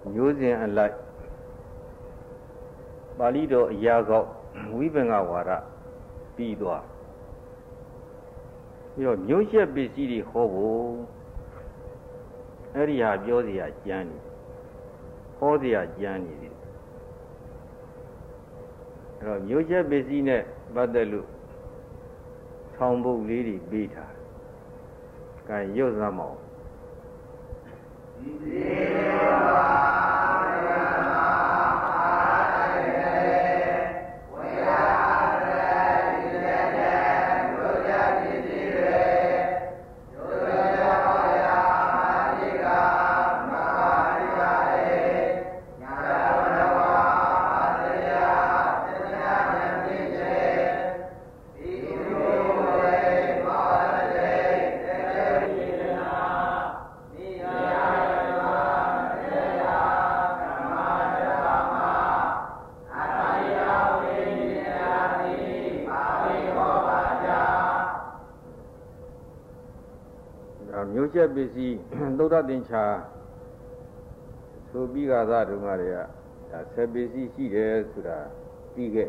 မျိုးစဉ်အလိုက်ပါဠိတော်အရာကောက်ဝိပင်္ဂဝါဒပြီးသွားပြီးတော့မျိုးချက်ပစ္စည်းတွေဟောဖို့အဲ့ဒီဟာပြောစရာကြမ်းနေဟောစရာကြမ်းနေတယ်အဲ့တော့မျိုးချက်ပစ္စည်းနဲ့ပတ်သက်လို့ထောင်ပုတ်လေးတွေပေးထားကဲရုပ်စမ်းမအောင်မျိုးချက်ပစ္စည်းသုဒ္ဓသင်္ချာဆိုပြီးကားသားတုန်းကတည်းကဒါဆက်ပစ္စည်းရှိတယ်ဆိုတာပြီးခဲ့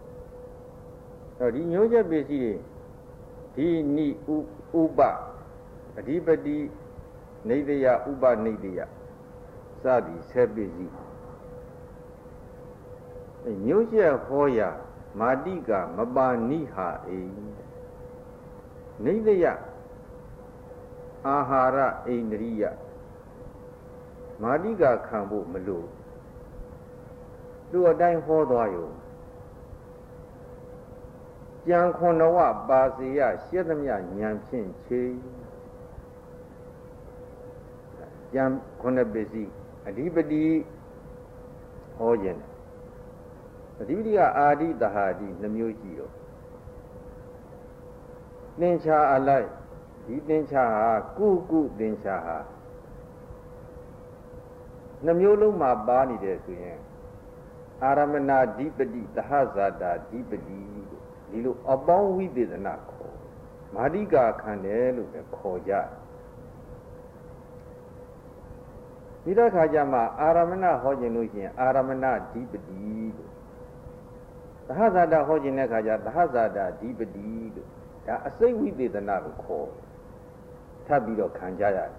အဲဒီမျိုးချက်ပစ္စည်းတွေဒီနိဥပအဓိပတိနေတယဥပနေတယစသည်ဆက်ပစ္စည်းမျိုးချက်ဟောရာမာတိကမပါနိဟာအိနေတယအာဟာရအိန္ဒြိယမာတိကခံဖို့မလိုသူ့အတိုင်းဟောသွားရုံကြံခွန်တော်ဝပါစေယရှက်သမျှဉာဏ်ဖြင့်ချေကြံခွန်တဲ့ပစ္စည်းအဓိပတိဟောခြင်းအဓိပတိကအာဒိတဟာတိနှမျိုးရှိတော့သင်္ချာအလိုက်ဒီသင်္ချာဟာကုသင်္ချာဟာနှမျိုးလုံးမှာပါနေတယ်ဆိုရင်အာရမဏဓိပတိသဟဇာတာဓိပတိဒီလိုအပေါင်းဝိသေသနာခေါ်မာတိကာခံတယ်လို့ပဲခေါ်ကြဒီတော့ခါကျမှအာရမဏဟောခြင်းလို့ရှိရင်အာရမဏဓိပတိလို့သဟဇာတာဟောခြင်းတဲ့ခါကျသဟဇာတာဓိပတိလို့ဒါအစိတ်ဝိသေသနာကိုခေါ်ထပ်ပြီးတော့ခံကြရတယ်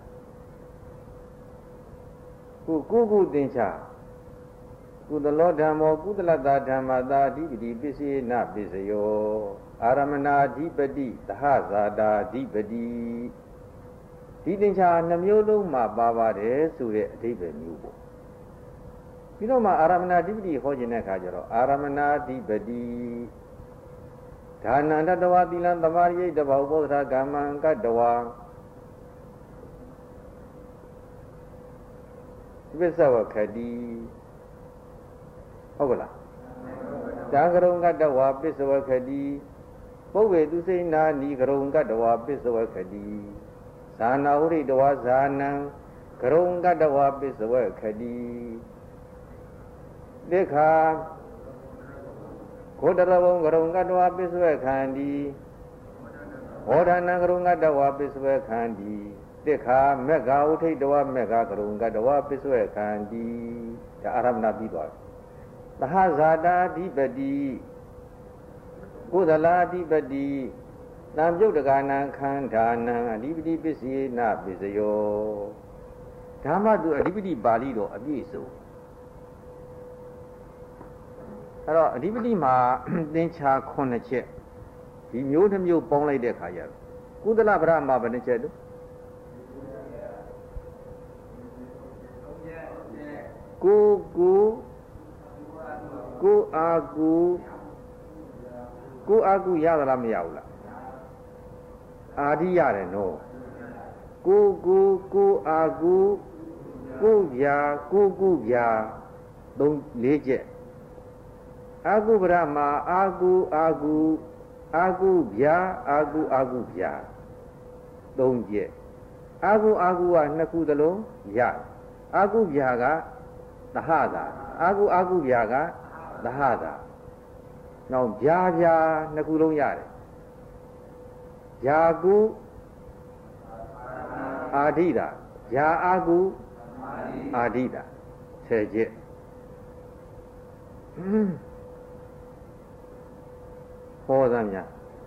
ကုသင်္ချာကုသလောဓမ္မောကုသလတ္တဓမ္မသာအဓိပတိပစ္စေနပစ္စယောအာရမဏအဓိပတိသဟဇာတာအဓိပတိဒီသင်္ချာနှမျိုးလုံးမှာပါပါတယ်ဆိုတဲ့အဓိပ္ပာယ်မျိုးပေါ့ပြီးတော့မှအာရမဏအဓိပတိဟောခြင်းတဲ့အခါကျတော့အာရမဏအဓိပတိဒါနန္တတဝသီလံသမာရိယတဘောဘောဓာကမ္မံကတ္တဝါပစ္စဝခတိဟုတ်ကလားတံကရုံကတ္တဝါပစ္စဝခတိပုဗ္ဗေသူစိဏာနိကရုံကတ္တဝါပစ္စဝခတိဇာနာဝရိတဝါဇာနံကရုံကတ္တဝါပစ္စဝခတိတိခာကိုတရဘုံကရုံကတ္တဝါပစ္စဝခန္တိဟောဒနံကရုံကတ္တဝါပစ္စဝခန္တိတိခာမေဃဥထိတဝမေဃကရုံကတဝပစ္ဆွေခန္တီဒါအာရမဏပြီးသွားပြီသဟဇာတာဓိပတိကုသလာဓိပတိတံပြုတ်တကနံခန္ဓာနံအဓိပတိပစ္စေနပစ္စယောဓမ္မသူအဓိပတိပါဠိတော်အပြည့်စုံအဲ့တော့အဓိပတိမှာသင်္ချာ9ချက်ဒီမျိုးတစ်မျိုးပေါင်းလိုက်တဲ့အခါကျတော့ကုသလဗရမဘယ်နှချက်တို့ကိုအာကုရသလားမရဘူးလားအာဓိရတယ်နော်ကိုအာကုဗျာကုဗျာ4ချက်အာကုဗရမအာကုဗျာအာကုဗျာ3ချက်အာကုက2ခုသလုံးရအာကုဗျာကသဟတာအာကုဗျာကသဟတာနောက်ဗျာ2ခုလုံးရတယ်ဗျာကုအာဓိတာဗျာအာကုအာဓိတာ 10ချက်ဟောသမျှ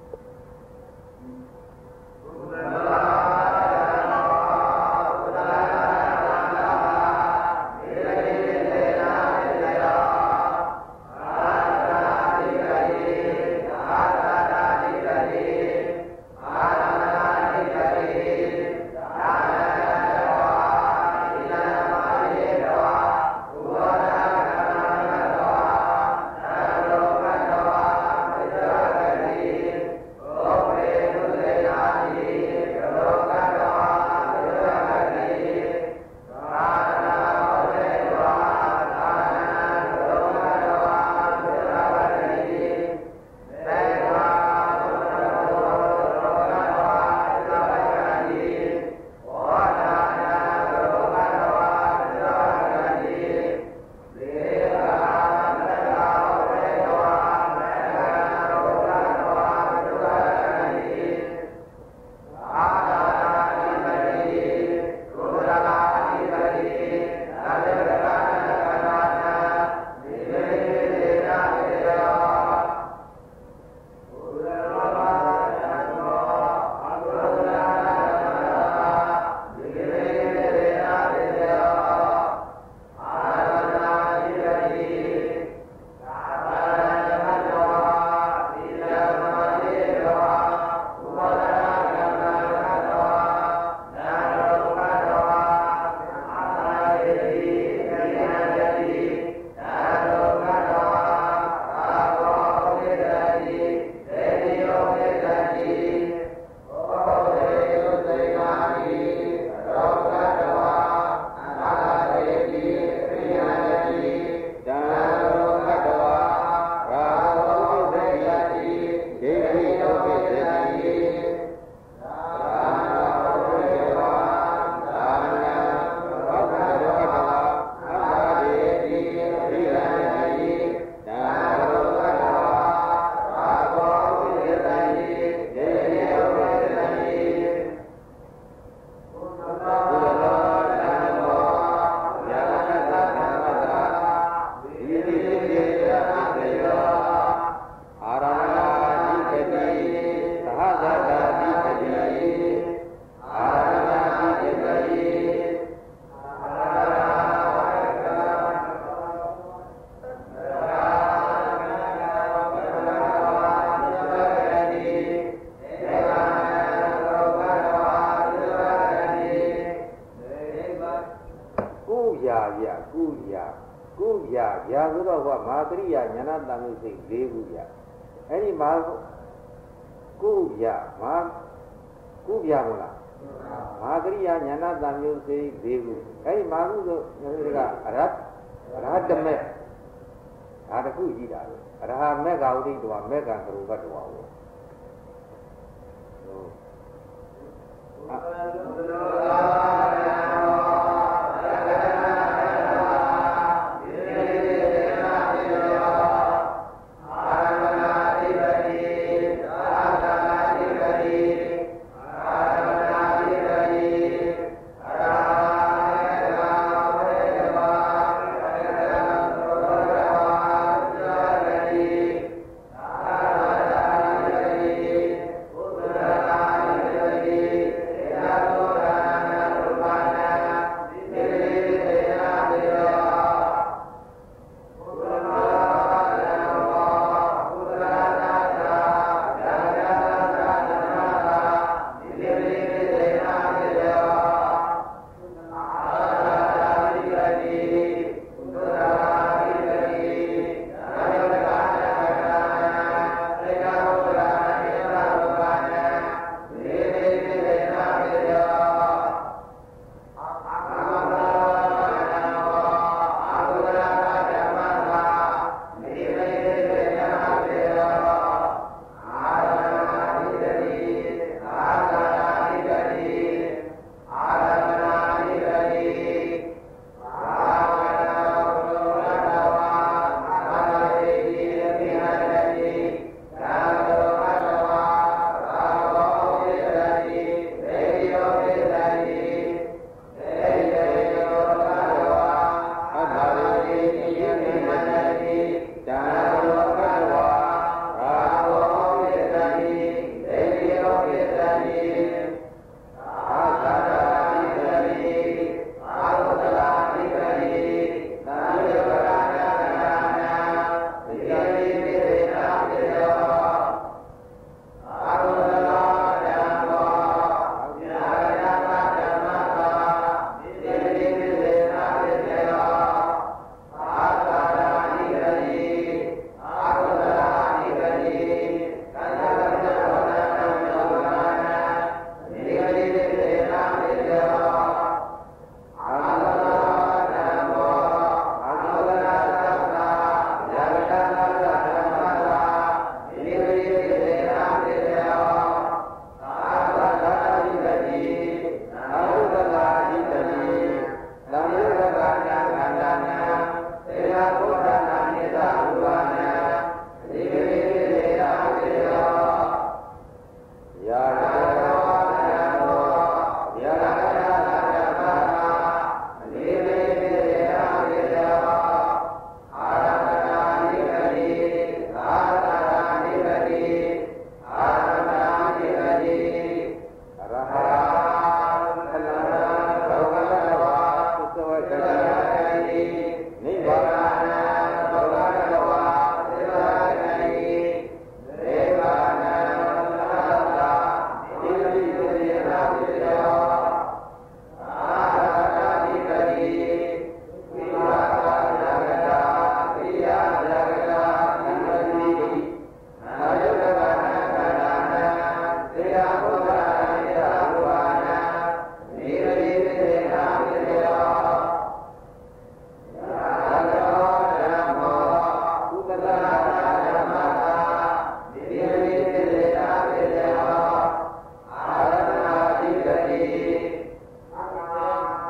ရာဆိုတော့ကမဟာတရိယာဉာဏတန်မှုစိတ်၄ခုပြအဲ့ဒီမှာကုပြကုပြမလားမဟာတရိယာဉာဏတန်မှုစိတ်၄ခုအဲ့ဒီမာဟုဆိုကအရဟတမေဒါတခုရှိတာအရဟမေဃဝိတ္တဝမေဃံကရုဘတ်တော်ဟုတ်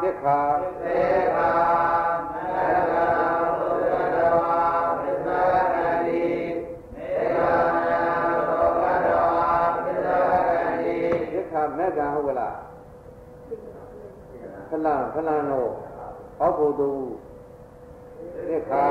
သစ္ခာမက္ကံဟုတ်ကလားခလန်တော့ဟောဖို့သူသစ္ခာ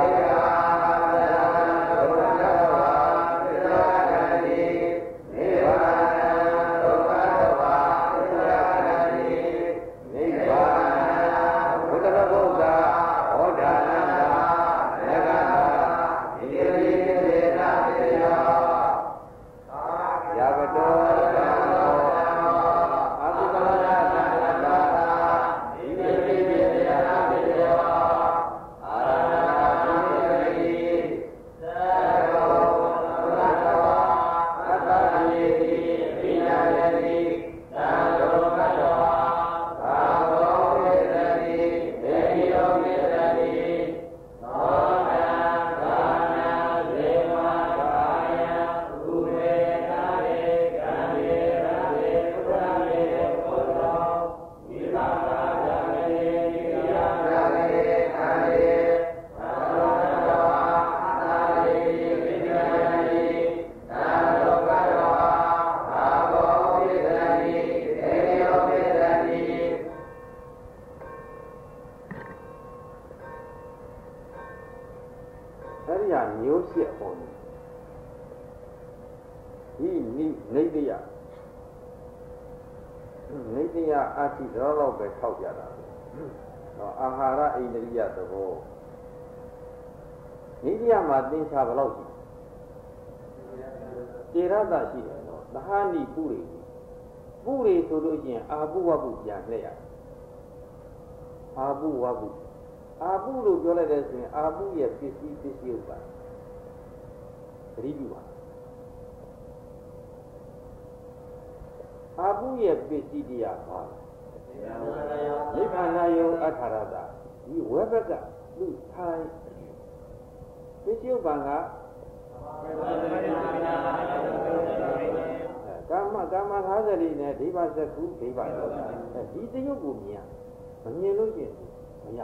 အာတိတော်တော့ပဲထောက်ပြတာတော့အာဟာရအိန္ဒိယသဘောနိဒိယမှာသင်္ချာဘယ်လောက်ရှိကျေရတရှိတယ်နော်သဟာနိပုရိဆိုလို့ရှိရင်အာပုဝပုပြန်လှည့်ရအာပုဝပုလို့ပြောလိုက်တဲ့ဆိုရင်အာပုရဲ့ပစ္စည်းဥစ္စာသတိပြုပါအာပုရဲ့ပစ္စည်းတရားပါနိဗ္ဗာန်ယောအထာရတဒီဝေဘကလူထိုင်ပစ္စည်းဥပ္ပံကကာမ50လေးနဲ့ဒိဗ္ဗစကုဒိဗ္ဗရောဒီတရုပ်ကိုမြင်မမြင်လို့ရှိရင်မရ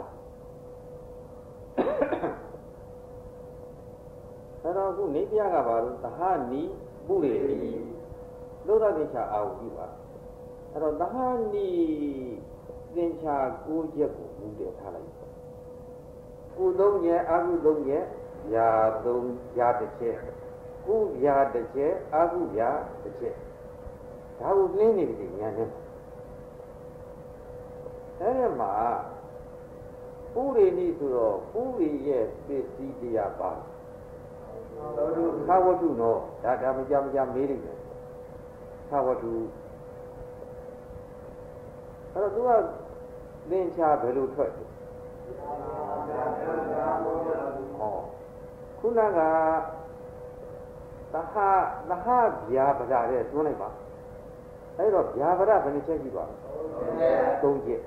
အဲ့တော့ခုနေပြကဘာလို့သဟာနိပုရိလောကသင်္ချာအာဟုပြုပါအဲ့တော့သဟာနိသင်္ချာ9ချက်ကိုမူတည်ထားလိုက်ကု3ချက်အာဟု3ချက်ယာ3ယာတစ်ချက်ကုယာတစ်ချက်အာဟုယာတစ်ချက်ဒါကိုလင်းနေပြီညာနဲ့အဲ့ဒီမှာပုရိနိဆိုတော့ပုရိရဲ့ပစ္စည်းတရားပါသာဝတ္ထုနော်ဒါမကြမေးလိမ့်မယ်သာဝတ္ထုအဲ့တော့သူကသင်္ချာဘယ်လိုထွက်လဲဟောခုနကသဟဗျာပဒတဲ့တွန်းလိုက်ပါအဲ့တော့ဗျာပဒဘယ်နှချက်ရှိသွားလဲ3ချက်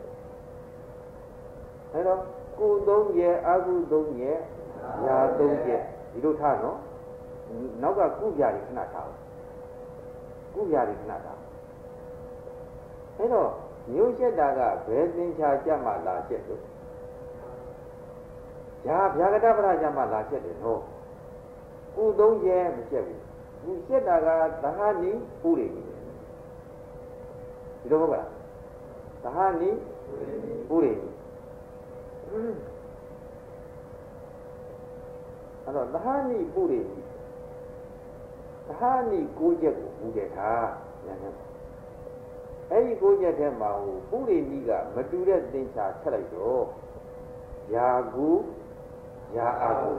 အဲ့တော့ကု3ချက်အကု3ချက်ဗျာ3ချက်ဒီလိုထားနော်နောက်ကကုဗျာတွေခဏထားကုဗျာတွေခဏထားအဲ့တော့မျိုးချက်တာကဘယ်သင်္ချာကြမှာလာချက်လို့ဗျာကတပရကြမှာလာချက်တယ်နော်ကု3ချက်မချက်ဘူးဒီချက်တာကသဟာနိပုရိနိဒီလိုဟုတ်ပါလားသဟာနိပုရိနိအဲ့တော့သဟာနိပုရိနိသဟာနိ9ချက်ကိုမူတည်ထားညာညာအဲ့ဒီ9ချက်ထဲမှာပုရိနိကမတူတဲ့သင်္ချာထက်လိုက်တော့ယာကုယာအာကု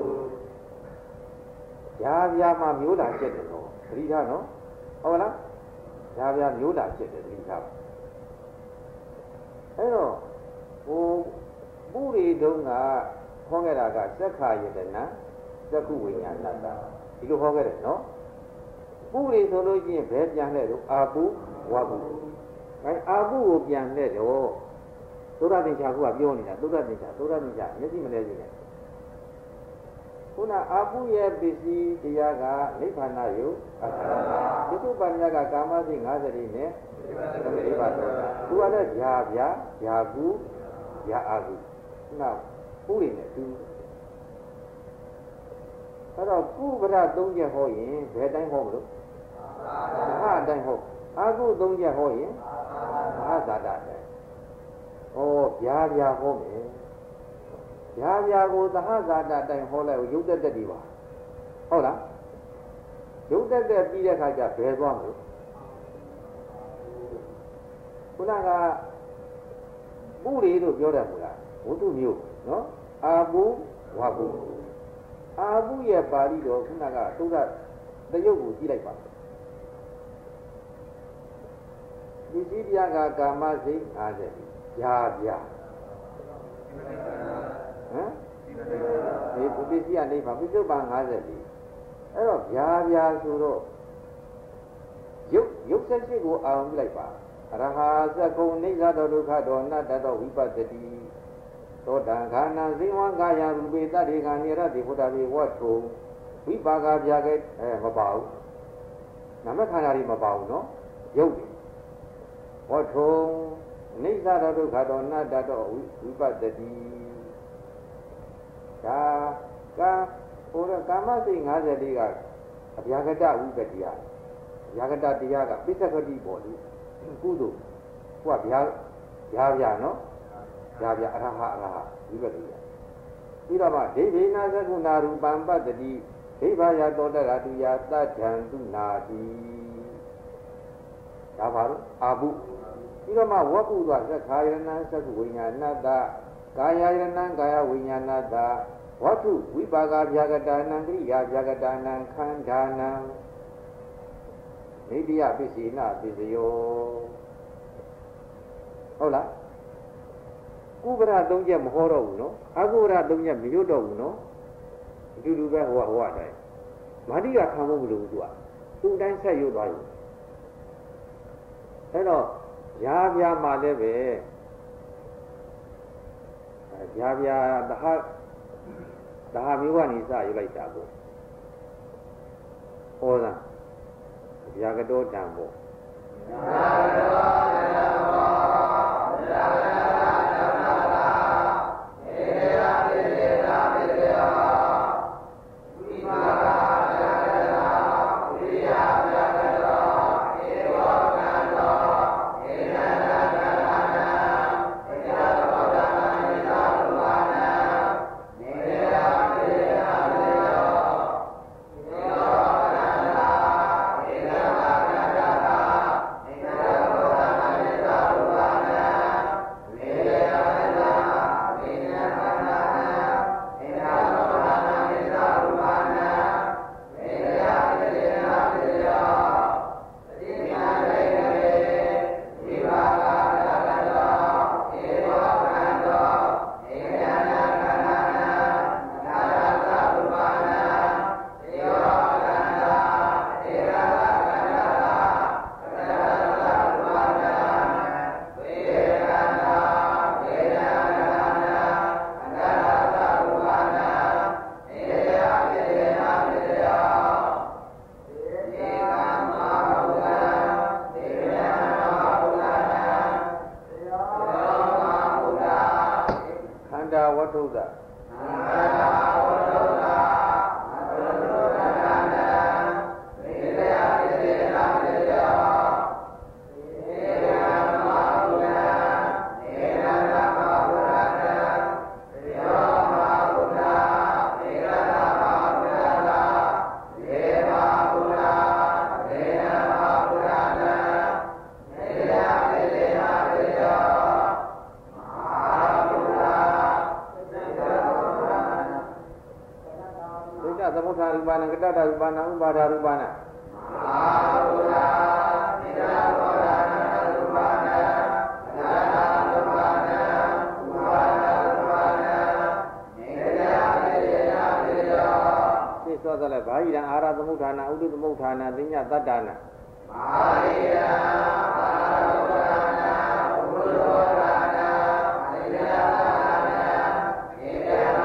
ယာဗျာမှာမျိုးလာချက်တယ်နော်သတိထားနော်ဟုတ်လားယာဗျာမျိုးလာချက်တယ်သတိထားအဲ့တော့ပုရိတုံးကခေါ်ခဲ့တာကသက္ခာယတနာသက္ခုဝိညာဏတ္တဒီလိုခေါ်ခဲ့တယ်နော်ပုရိဆိုလို့ရှိရင်ဘယ်ပြန်လဲတော့အာပုဝပုအဲအာပုကိုပြန်လဲတော့သုဒ္ဓသင်္ချာကပြောနေတာသုဒ္ဓသင်္ချာမျက်စိမလဲစေနဲ့ခုနအာပုရဲ့ပစ္စည်းတရားကနိဗ္ဗာန်ယုအထာရသစ္စုပ္ပန္နကကာမစိတ်50နဲ့နိဗ္ဗာန်တော်သူကလည်းဗျာကုဗျာအာဟုနောက်ဥရိနဲ့တူအဲ့တော့ကုပဒ၃ချက်ဟောရင်ဘယ်တိုင်းဟောမလို့သဟအတိုင်းဟောအာဟု၃ချက်ဟောရင်သဟဇာတတိုင်းဩဗျာဗျာဟောမယ်ဗျာဗျာကိုသဟဇာတတိုင်းဟောလိုက်ရုပ်တက်တက်ဒီပါဟုတ်လားရုပ်တက်တက်ပြီးတဲ့ခါကျဘယ်သွားမလို့ခုနကပုရိလို့ပြောတယ်မို့လားဝတ္ထုမျိုးနော်အာပုဝါပုအာပုရဲ့ပါဠိတော်ခုနကသုဒ္ဓတရုပ်ကိုကြည့်လိုက်ပါဒီစည်းတရားကကာမစိတ်50ဗျာဗျာဟမ်ဒီပုပ္ပစ္စည်းကနေပါပိဿုပံ50အဲ့တော့ဗျာဗျာဆိုတော့ရုပ်ဆက်ရှိကိုအာရုံပြုလိုက်ပါအရဟသကုံနိစ္စတောဒုက္ခတောအနတ္တတောဝိပဿတိသောတံခန္ဓာဇိဝံကာယရူပေတတ္တိကနိရတိဘုဒ္ဓဘေဝတ်ထုဝိပါကဗျာကဲမပါဘူးနာမခန္ဓာတွေမပါဘူးနော်ရုပ်တွေဝတ်ထုနိစ္စတောဒုက္ခတောအနတ္တတောဝိပဿတိဒါကဟိုကာမစိတ်54ကအဗျာကတဝိပတ္တိယအဗျာကတတရားကပိဿကတိပေါ်လို့ကုသိုလ်ဟိုကဗျာဗျာနော်ဗျာအရဟဝိပတ္တိယပြီးတော့မှဒိဋ္ဌိနာသကုဏရူပံပတ္တိဒိဗ္ဗယသောတရတုယတတ္ထံသူနာတိဒါပါတော့အာဘုပြီးတော့မှဝက္ကုသောသက္ခာယရဏံသက္ခဝိညာဏတ္တကာယယရဏံကာယဝိညာဏတ္တဝတ္ထုဝိပါကဗျာကတာနံကိရိယာဗျာကတာနံခန္ဓာနံနိတ္တယပစ္စေနပစ္စယောဟုတ်လားကုပ္ပရ၃ချက်မဟောတော့ဘူးနော်အကုပ္ပရ၃ချက်မရွတ်တော့ဘူးနော်အတူတူပဲဟိုအတိုင်းမာတိကခံဖို့မလိုဘူးသူအတိုင်းဆက်ရွတ်သွားอยู่အဲ့တော့ရာပြာမှာလည်းပဲရာပြာသဟမျိုးကနေစရွတ်လိုက်တာကိုဟောတာဗျာကတောတံပေါ့ဗျာကတောတံပေါ့ဗျာကတောတံပါဧရာပိစေရာပိစေယဝိမာကဗျာကတောဝိယဗျာကတောဧဝကံတောဧနန္တကန္တနာဧကတောတံနိသရူပနာနေရာပိစေရာပိစေယသမုဋ္ဌာရူပနာကတ္တရူပနာဥပါဒရူပနာအာဟုလာနိဒာဘောဓနာရူပနာနာရူပနာဥပါဒရူပနာနေယပိယနာပိယောသိသောသလည်းဘာဟိရံအာရသမုဋ္ဌာနာဥဒ္ဓသမုဋ္ဌာနာသိညတတ္တနာဘာဟိရံအာရသမုဋ္ဌာနာဥဒ္ဓသမုဋ္ဌာနာသိညတတ္တနာဧကနာ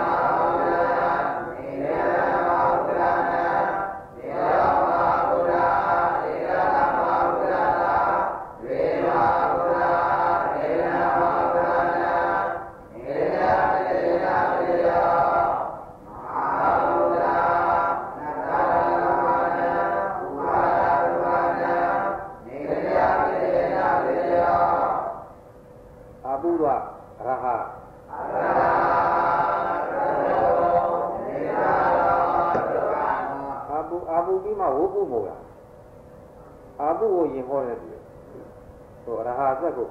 ဧဝုပုမို့လားအာပုကိုရင်ဟောတယ်ဒီဟိုအရဟသကို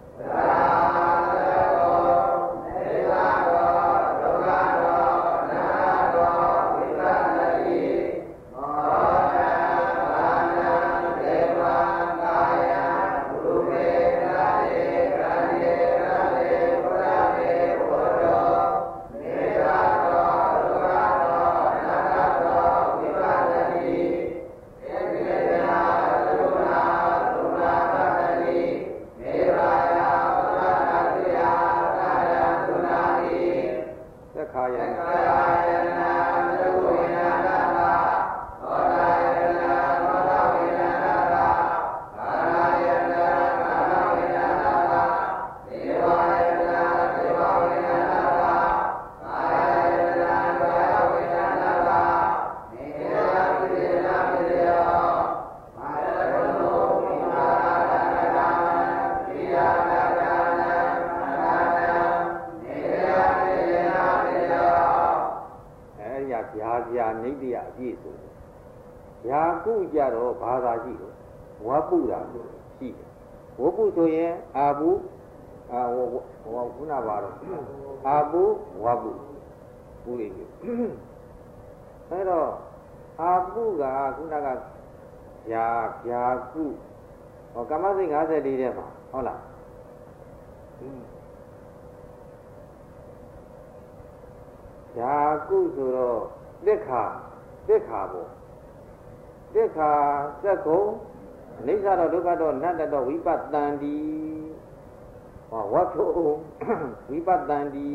ယာကုကြတော့ဘာသာရှိတယ်ဝါပုတာရှိတယ်ဝပုဆိုရင်အာပုခုနပါတော့အာပုဝပုဥရည်မျိုးအဲ့တော့အာပုကခုနကယာကုကမ္မစိတ်54ထဲမှာဟုတ်လားယာကုဆိုတော့သက်ခါပေါ့သက်ခါသက္ကုံအိဋ္ဌတော့ဒုက္ခတော့နတ္တတော့ဝိပဿန္တိဝါထုဝိပဿန္တိ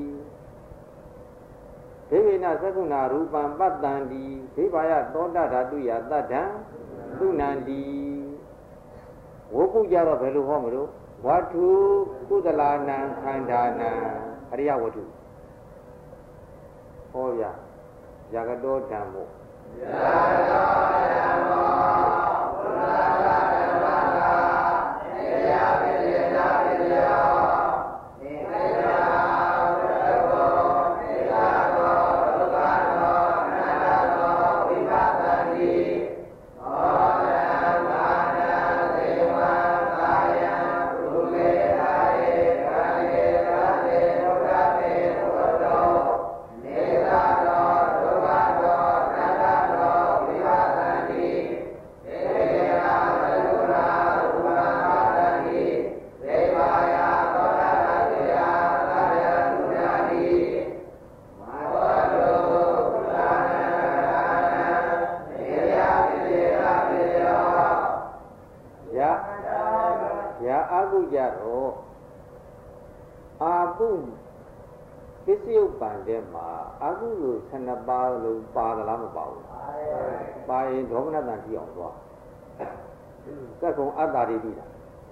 ဒေဝိနသက္ကုဏရူပံပတ္တန္တိဒေဘာယသောတဓာတုယတတ္ထံသုဏန္တိဝုပုကြတော့ဘယ်လိုဟောမလို့ဝါထုကုသလာနံခန္ဓာနံအရိယဝတ္ထုဟောရယာကတောဓမ္မောယာကတောဓမ္မောဘုရားဓမ္မတာနေယပိလေနာပိလေယောနေယဘုရားနေယကောဒုက္ခတောအနတ္တတောဝိပဿနာတိဟောတံမာနံသေဝံကာယံရူပေသာယေခန္ဓေသာတေဘုရားပေဘုရောနေသာတောဒုက္ခတောအနတ္တတောဝိပဿနာတိဒေဝနာသကုဏရူပံပါဒတိဒေဝါယသောတတတေယသာယသုဏတိမဘောတုကုလနာနာနေယပိလေသာပိယောယာအကုကြတော့အာပုပစ္စယုပ္ပံတဲ့မှာအကုလို့12ပါးလို့ပါသလားမပါဘူးပါရင်ဒေါမနတန်ကြည့်အောင်သွားသက္ကုံအတ္တာတွေပြီးတာ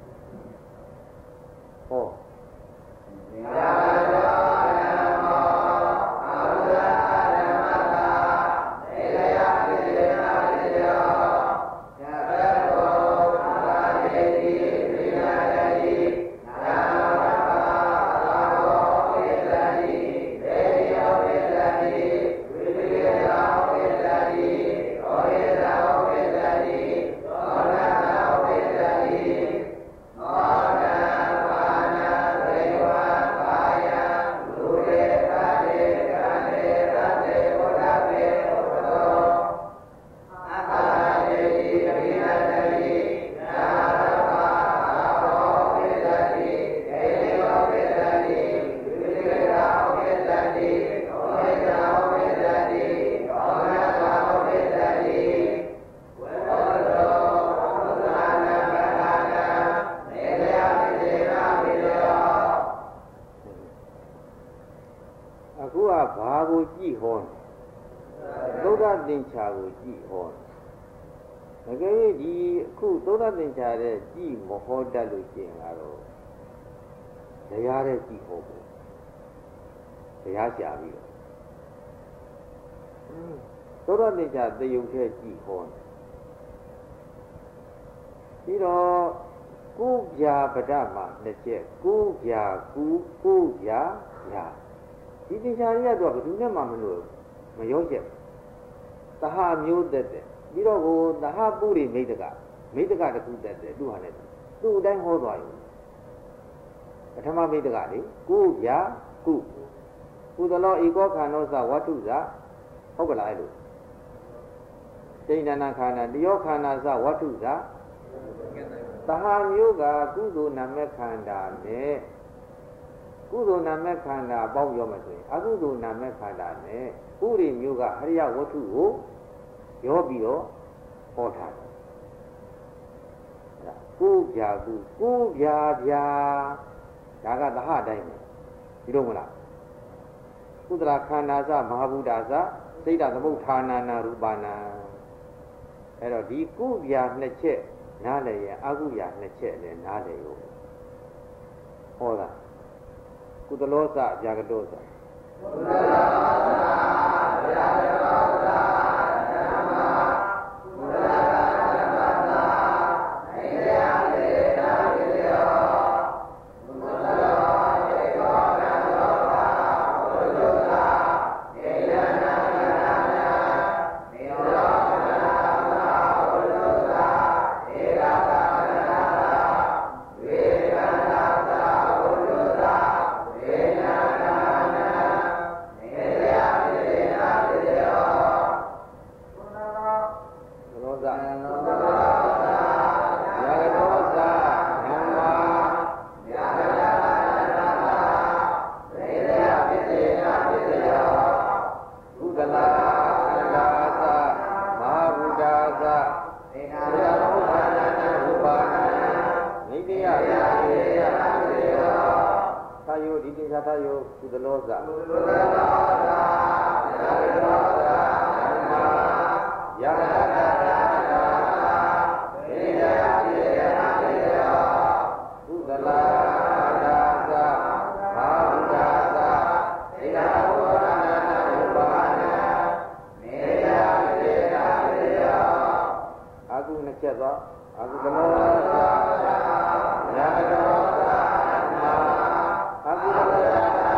ဟောယာရောဓမ္မောအဘုရားဓမ္မတာနေယပိလေနာပိယောယာဘဘောသာယေတိပိနာတိနာမဘာသာဘောဝိတ္တိဒေယောဝိတ္တိဝိပိကေသာဝိတ္တိဩယေသာဝိတ္တိသောရသာဝိတ္တိမောဒံပါဏသေဝကာယံလူရေသာတေကံတေသာတေဘုရားပေဘုရောအထာယေတိပိနတိနာရဘာဘောဝိတ္တိဒေယောဝိတ္တိဝိပိကေသာဝိတ္တိဩယေသာဝိတ္တိသောရသာဝိတ္တိဝေဘောရောဘုရားနာမနာနာနေယပိလေနာပိယောအခုကဘာကိုကြည့်ဟောသုဒ္ဓသင်္ချာကိုကြည့်ဟောတကယ်ဒီအခုသုဒ္ဓသင်္ချာတဲ့ကြည့်မဟောတတ်လို့ရှိရင်ကတော့တရားတဲ့ကြည့်ဟောဖို့တရားရှာပြီးတော့သုဒ္ဓသင်္ချာတယုံထဲကြည့်ဟောပြီးတော့ကုဗျာပဒမှာနှစ်ချက်ကုဗျာကုဗျာညာဒီသင်္ချာကြီးကတော့ဘယ်သူနဲ့မှမလို့မရောချက်သဟာမျိုးသက်တဲ့ပြီးတော့ကိုသဟပုရိမိတ္တကတခုတက်တယ်သူဟာနဲ့သူ့အတိုင်းဟောသွားယူပထမမိတ္တကလေကုဗျာကုသလောဧကောခန္ဓောသဝတ္ထုဇဟုတ်ကလားအဲ့လိုစိတ်နာခန္ဓာတယောခန္ဓာသဝတ္ထုဇသဟာမျိုးကကုသိုလ်နာမခန္ဓာနဲ့ကုသိုလ်နာမခန္ဓာပေါင်းရောမယ်ဆိုရင်အကုသိုလ်နာမခန္ဓာနဲ့ဥရိမျိုးကအရိယဝတ္ထုကိုရောပြီးတော့ဟောထားတယ်ကုဗျာကုဗျာဗျာဒါကသဟအတိုင်းပဲဒီလိုမလားကုသလခန္ဓာသမဟာဗုဒ္ဓစိတ်ဓာသမုဋ္ဌာနာနာရူပနာအဲ့တော့ဒီကုဗျာနှစ်ချက်နားလည်ရင်အကုဗျာနှစ်ချက်လည်းနားလည်ရောဟောတာကုသလောသဗျာကတောသကုသလောသဗျာကတောသဓမ္မကုသလဓမ္မသာအိန္ဒယလေနာတိယောကုသလောဧကောနန္တောသာဘုဒ္ဓသာဧယနာနာနာနိရောဓနာသာဘုဒ္ဓသာဧကသာနာသာဝေဒနာသာဘုဒ္ဓသာဝေဒနာနာနိယလေနာတိယောကုသလောသသာယောကုသလောသကုသလောသယာကတောသဓမ္မာယာကတာတာဝိဒယပိယနာတိယောကုသလာတာသာဘာဝုဒ္ဓသာဣဒာဘောရဏနာဥပါဏနေယပိယနာတိယောအာကုနှစ်ချက်သောအာကုသလောသယာကတောသဓမ္မာအာကုသလော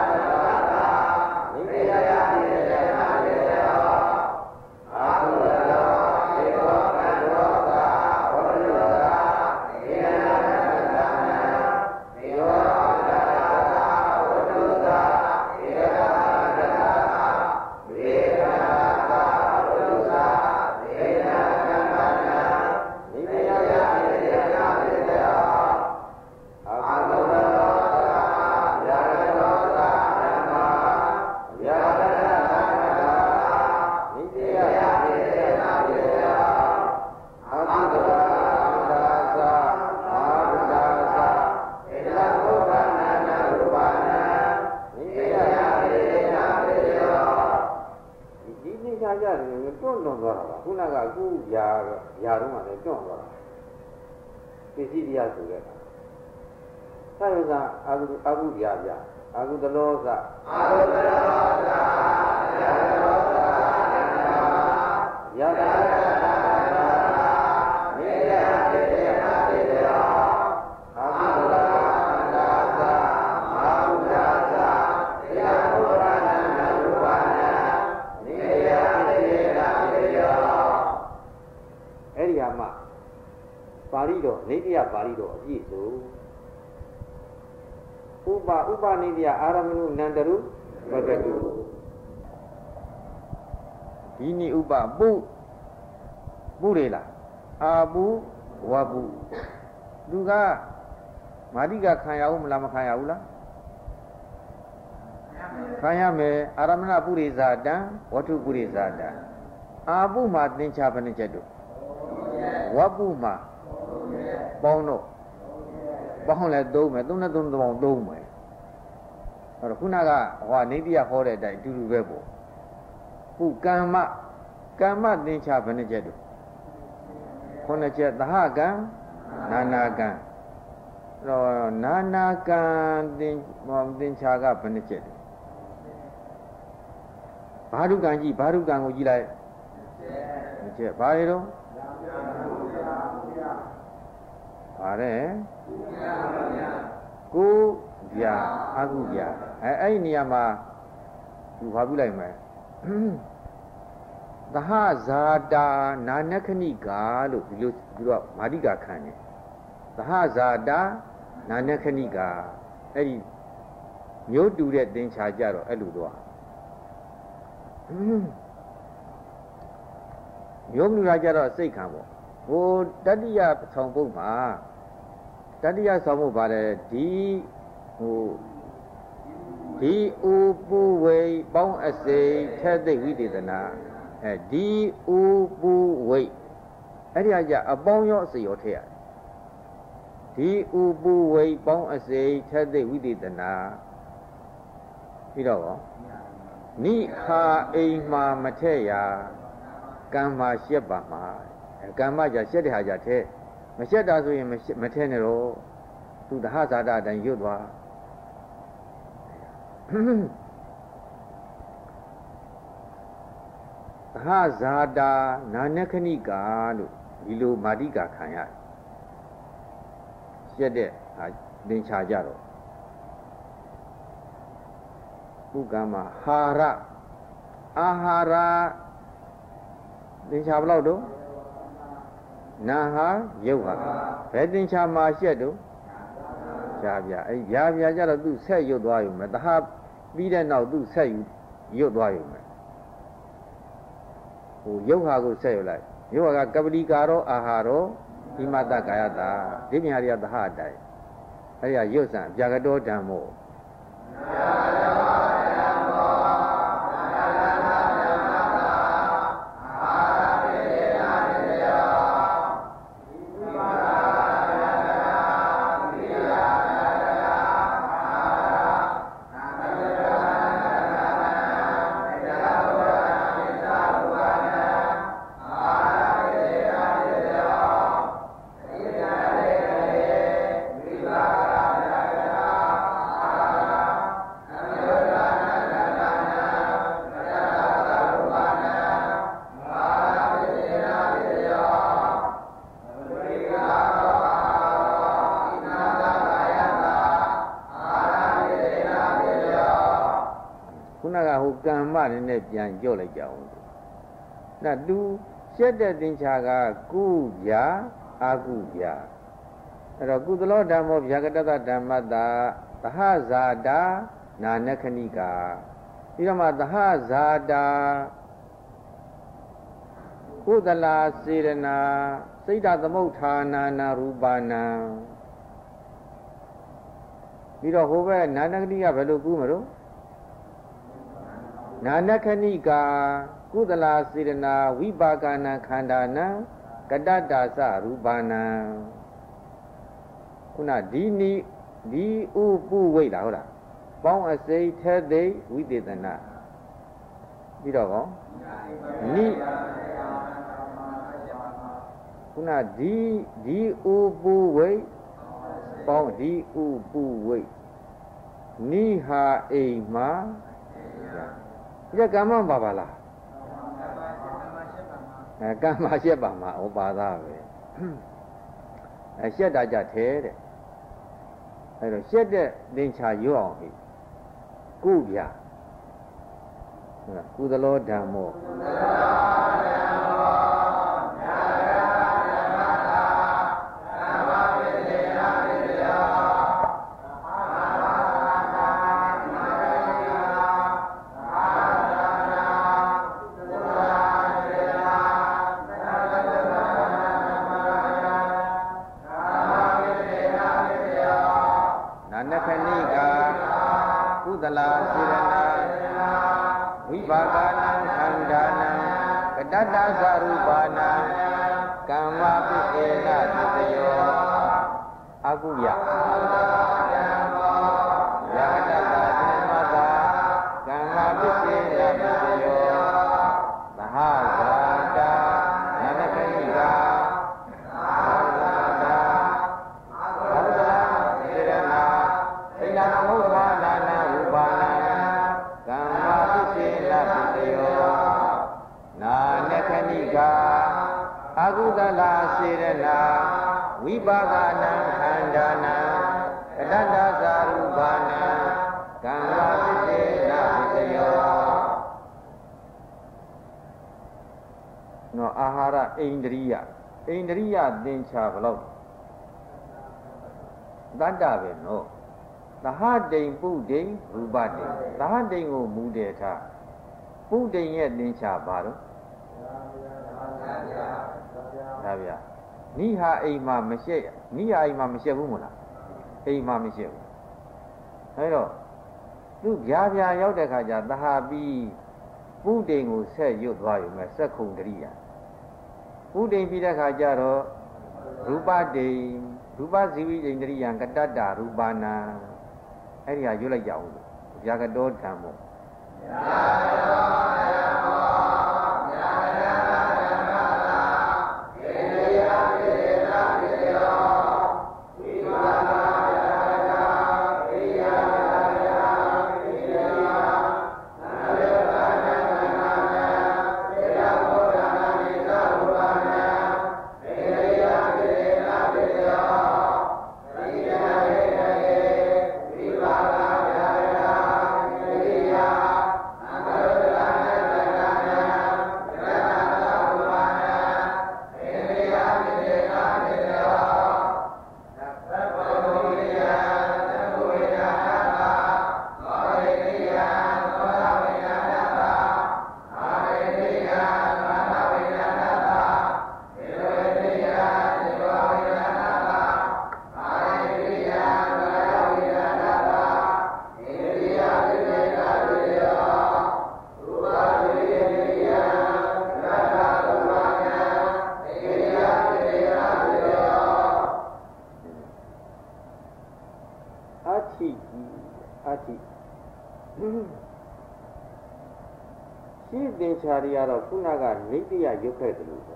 ယာတော့လည်းတွန့်သွားတာပစ္စည်းတရားဆိုတဲ့သာယကအာဟုဗျာအာဟုတလောသအာဟုတလောသယာကတောသယာကတာနေယတေယနာတေယောအာဟုတလောသအာဟုတလောသတေယဘုရားနန္ဒရူပနာနေယတေယနာတေယောအဲ့ဒီဟာမှပါဠိတော်နေတိယပါဠိတော်အပြည့်စုံဥပနိတိယအာရမဏုနန္တရုဝကတုဒီနိဥပပုရေလားအာပုဝပုသူကမာတိကခံရဦးမလားမခံရဘူးလားခံရမယ်အာရမဏပုရိဇာတံဝတ္ထုပုရိဇာတံအာပုမှာသင်္ချာဘယ်နှချက်တို့ဝပုမှာပေါင်းတော့ပေါင်းလဲသုံးမယ်သုံးနဲ့သုံးပေါင်းသုံးမယ်အဲ့တော့ခုနကဟောနေတိယဟောတဲ့အတိုင်းအတူတူပဲပေါ့ပုကမ္မသင်္ချာဘယ်နှချက်တို့ခုနှစ်ချက်သဟကံနာနာကံအဲ့တော့နာနာကံသင်္ချာကဘယ်နှချက်တို့ဘာဓုကံကြီးဘာဓုကံကိုကြည့်လိုက်တစ်ချက်ဘာတွေတော့ပါတယ်ကိုဗျာအကုဗျာအဲ့ဒီနေရာမှာသူဘာပြုလိုက်မလဲသဟဇာတာနာနခဏိကာလို့ဒီလိုသူကမာတိကာခံတယ်သဟဇာတာနာနခဏိကာအဲ့ဒီမျိုးတူတဲ့သင်္ချာကြတော့အဲ့လိုတော့မျိုးတူတာကြတော့စိတ်ခံပေါ့ဟိုတတိယဆောင်ပုဒ်မှာတတိယဆောင်ပုဒ်ပါလေဒီဟိုဒီဥပုဝေပေါင်းအစိထဲသိဝိသေသနာဒီဥပုဝေအဲ့ဒီအကြအပေါင်းရောအစိရောထည့်ရတယ်ဒီဥပုဝေပေါင်းအစိထဲသိဝိသေသနာပြီးတော့နိဟာအိမ်မှာမထည့်ရကံမှာရှက်ပါမှာကံမှာကြရှက်တဲ့ဟာကြထဲမရှက်တာဆိုရင်မထည့်နဲ့တော့သူသဟဇာတာအတိုင်းရွတ်သွားသဟဇာတာနာနခဏိကာလို့ဒီလိုမာတိကာခံရတယ်ရှက်တဲ့ဟာသင်္ချာကြတော့ဘုကံမှာဟာရအာဟာရသင်္ချာဘယ်လောက်တော့နာဟာရုပ်ဟာဘယ်သင်္ချာမှာရှက်တော့ဖြာဖြာအဲ့ဖြာဖြာကြတော့သူဆက်ရုပ်သွားယူမယ်သဟပြီးတဲ့နောက်သူဆက်ရုပ်သွားယူမယ်ဟိုရုပ်ဟာကိုဆက်ယူလိုက်ရုပ်ဟာကကပတိကာရောအာဟာရောဒီမတကာယတာဒီမြာရိယသဟအတိုင်းအဲ့ဒီရုပ်ဆံပြာကတောဓမ္မောကံမနဲ့ပြန်ကြော့လိုက်ကြအောင်။ဒါသူရှက်တဲ့သင်္ချာကကုဗျာအာကုဗျာအဲ့တော့ကုသလောဓမ္မောဗျာကတတဓမ္မတာသဟဇာတာနာနခဏိကာပြီးတော့မှသဟဇာတာကုသလာစေရနာစိတ်တသမုဋ္ဌာနာနာရူပနာပြီးတော့ဟိုဘက်နာနခဏိကဘယ်လိုကူးမလို့နာနခဏိကာကုသလာစေရနာဝိပါကနာခန္ဓာနံကတ္တတာစရူပနာခုနဒီနိဒီဥပုဝိလားဟုတ်လားပေါင်းအစိတ်ထဲသိဝိသေသနာပြီးတော့ကောနိခုနဒီဥပုဝိပေါင်းဒီဥပုဝိနိဟာအိမ်မှာဒီကမ္မပါပါလားကမ္မရှက်ပါမှာဩပါသားပဲရှက်တာကြသေးတဲ့အဲ့တော့ရှက်တဲ့သင်္ချာရွတ်အောင်ဟိကုဗျာဟုတ်လားကုသလောဓမ္မောသလာစေရနာဝိပါကနံခန္ဓာနံကတ္တတသရူပနာကမ္မပိဧနသတယောအကုယယကတ္တသဓမ္မတာကမ္မပိဧနသတယောသဟဇာတာနန္ဒခိကာအကုသလာစေရနာဝိပါကနံခန္ဓာနံကတ္တတသရူပနာကမ္မပစ္စေနပစ္စယောအာဟာရအိန္ဒြိယသင်္ချာဘလောက်တတ္တပဲနော်သဟတိန်ပုဒိန်ရူပတိန်သဟတိန်ကိုမူတယ်ထားပုဒိန်ရဲ့သင်္ချာဘာလို့ဒါဗျာနိဟာအိမ်မှာမရှက်နိဟာအိမ်မှာမရှက်ဘူးမို့လားအိမ်မှာမရှက်ဘူးအဲတော့သူဗျာရောက်တဲ့ခါကျသဟာပြီးပုဒိန်ကိုဆက်ရွတ်သွားယူမယ်စက္ခုံတရိယာပုဒိန်ပြီးတဲ့ခါကျတော့ရူပတိန်ရူပဇီဝိဣန္ဒြိယံကတ္တတရူပနာအဲ့ဒီဟာရွတ်လိုက်ကြအောင်ဗျာကတောဓမ္မောရှိသင်္ချာတွေကတော့ခုနကနိတ္တယရုပ်ခဲ့တယ်လို့ဆို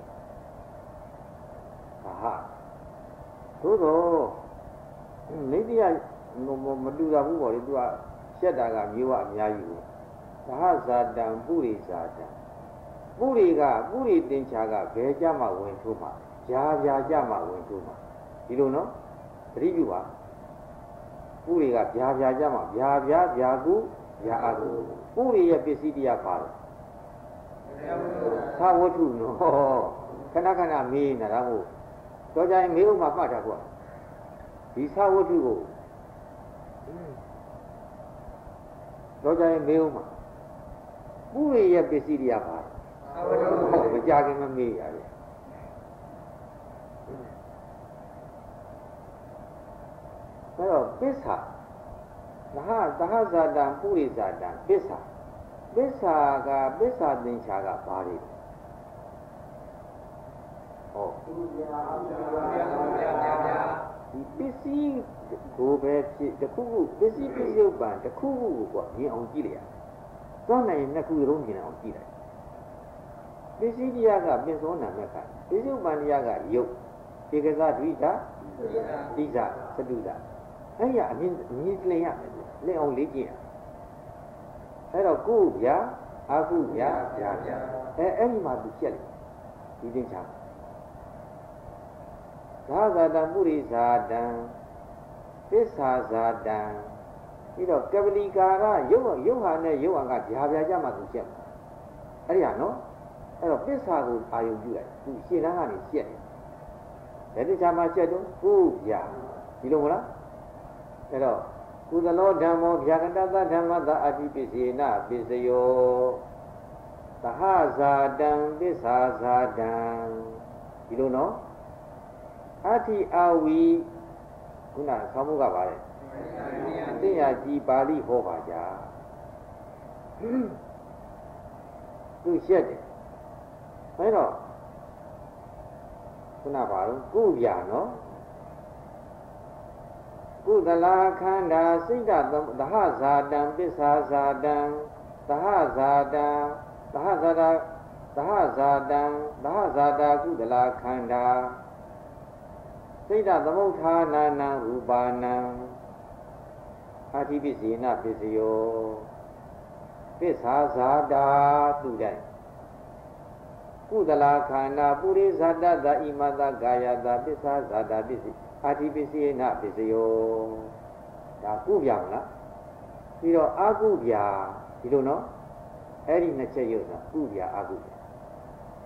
ဟာသို့တော့နိတ္တယမတူတာဘူးပေါ့လေသူကရှက်တာကမျိုးကအများကြီးပဲသဟဇာတံပုရိဇာတံပုရိသင်္ချာကဘယ်ကြမှာဝင်ထိုးမှာဈာကြမှာဝင်ထိုးမှာဒီလိုနော်သတိပြုပါပုရိကဈာကြမှာဈာကုဈာအကုပုရိရဲ့ပစ္စည်းတရားပါတယ်သာဝတ္ထုနော်ခဏမေးနေတာဟုတ်တော့ကြရင်မေးဦးမှာမှတ်တာကွာဒီသာဝတ္ထုကိုတော့ကြရင်မေးဦးမှာပုရိရဲ့ပစ္စည်းတရားပါတယ်ဟုတ်မကြခင်မမေးရတယ်အဲ့တော့ပစ္စာသဟဇာတံပုရိဇာတံပစ္စာသင်္ချာကဘာတွေဟောဒီပစ္စည်းကိုပဲဖြစ်တစ်ခုခုပစ္စည်းပစ္စုပန်တစ်ခုခုကိုကွာမြင်အောင်ကြည့်လိုက်ရသွားနိုင်ရင်နှစ်ခုလုံးမြင်အောင်ကြည့်လိုက်ပစ္စည်းတရားကပြင်စောနာမဲ့ခါပစ္စုပန်တရားကယုတ်ဧကဇဒွိတာတိဇသတုတာအဲ့ရအမြင်လင်ရမယ်လင်အောင်လေ့ကျင့်ရအဲ့တော့ကုဗျာအကုဗျာအဲ့ဒီမှာသူချက်လိုက်ဒီသင်္ချာသာဇာတံပုရိဇာတံသစ္စာဇာတံပြီးတော့ကပလီကာရရုပ်ဟာနဲ့ရုပ်ဟာကဗျာကြမှာသူချက်အဲ့ဒီဟာနော်အဲ့တော့ပစ္စာကိုအာယုပြုလိုက်သူရှင်းတန်းကနေချက်တယ်ဘယ်သင်္ချာမှာချက်တော့ကုဗျာဒီလိုမလားအဲ့တော့ကုသလောဓမ္မောဗျာကတသဓမ္မသအတိပစ္စေနပစ္စယောသဟဇာတံသစ္စာဇာတံဒီလိုနော်အထိအဝီခုနဆောင်းမှုကပါလေသိရကြည်ပါဠိဟောပါကြသူရှက်တယ်အဲ့တော့ခုနပါတော့ကုဗျာနော်ကုသလာခန္ဓာစိတ်တသဟဇာတံပစ္စာဇာတံသဟဇာတာကုသလာခန္ဓာစိတ်တသမုဋ္ဌာနာနံရူပါနံအာတိပစ္စေနပစ္စယောပစ္စာဇာတာသူတိုင်းကုသလာခန္ဓာပုရိဇာတသဣမတကာယတာပစ္စာဇာတာပစ္စည်းအာတိပစ္စေနပစ္စယောဒါကုဗျာမလားပြီးတော့အာကုဗျာဒီလိုနော်အဲ့ဒီနှစ်ချက်ရုပ်တာကုဗျာအာကုဗျာ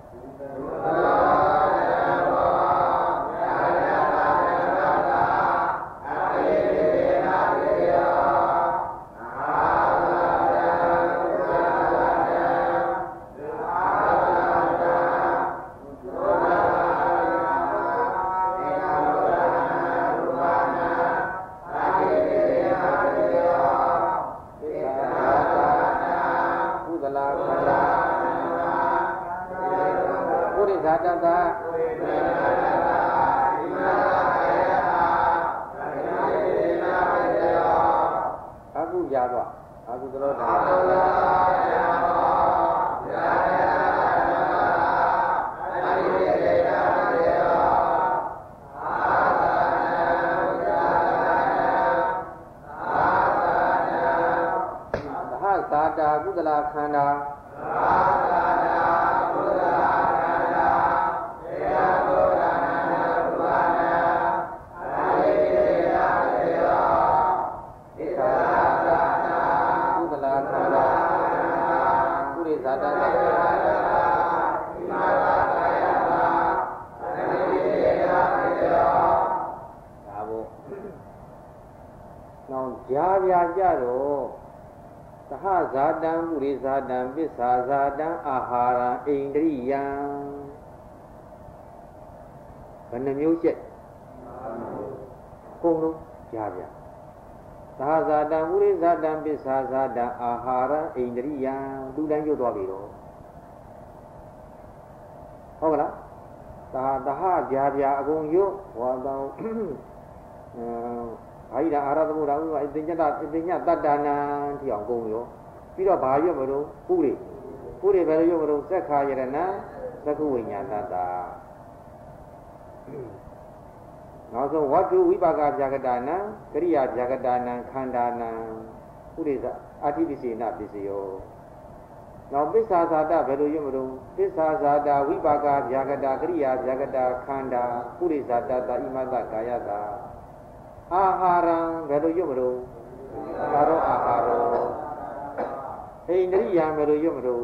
နောက်ဆုံးဝတ္ထုဝိပါကဗျာကတာနံကရိယာဗျာကတာနံခန္ဓာနံဥရိသအာတိပစ္စေနပစ္စယောနောက်ပစ္ဆာသာတဘယ်လိုရွတ်မလို့ပစ္ဆာသာတဝိပါကဗျာကတာကရိယာဗျာကတာခန္ဓာဥရိသတတဣမတကာယတာအာဟာရံဘယ်လိုရွတ်မလို့ကာရောအာဟာရောဣန္ဒြိယံဘယ်လိုရွတ်မလို့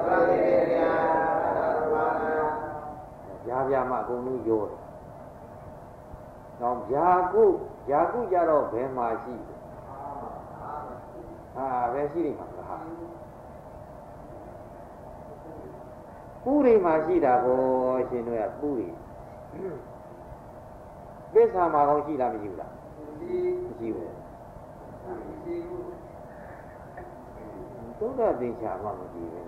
ဗျာမှအကုန်လုံးရောတယ်နောက်ဗျာကုကြတော့ဘယ်မှာရှိဘယ်ရှိနေမှာလားပူရိမှာရှိတာကိုရှင်တို့ကပူရိပစ္ဆာမှာကောရှိလားမရှိဘူးလားမရှိဘူးသုဒ္ဓသင်္ချာမှမရှိဘူး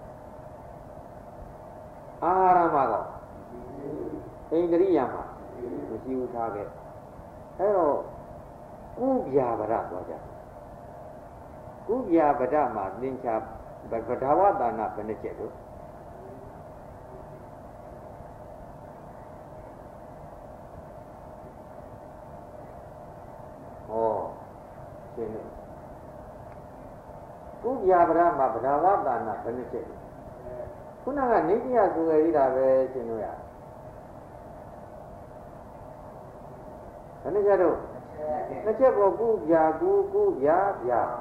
အာဟာရမှာကောဣန္ဒြိယမှာမရှိဘူးထားခဲ့အဲ့တော့ကုဗျာပဒသွားကြကုဗျာပဒမှာသင်္ချာဗဒဝတာနာဘယ်နှချက်လို့ရှင်းတယ်ကုဗျာပဒမှာဗဒဝတာနာဘယ်နှချက်ခုနကနေပြဆိုရည်တာပဲရှင်းလို့ရဘယ်နှချက်တော့တစ်ချက်ပေါ်ကုဗျာကုဗျာဗျာ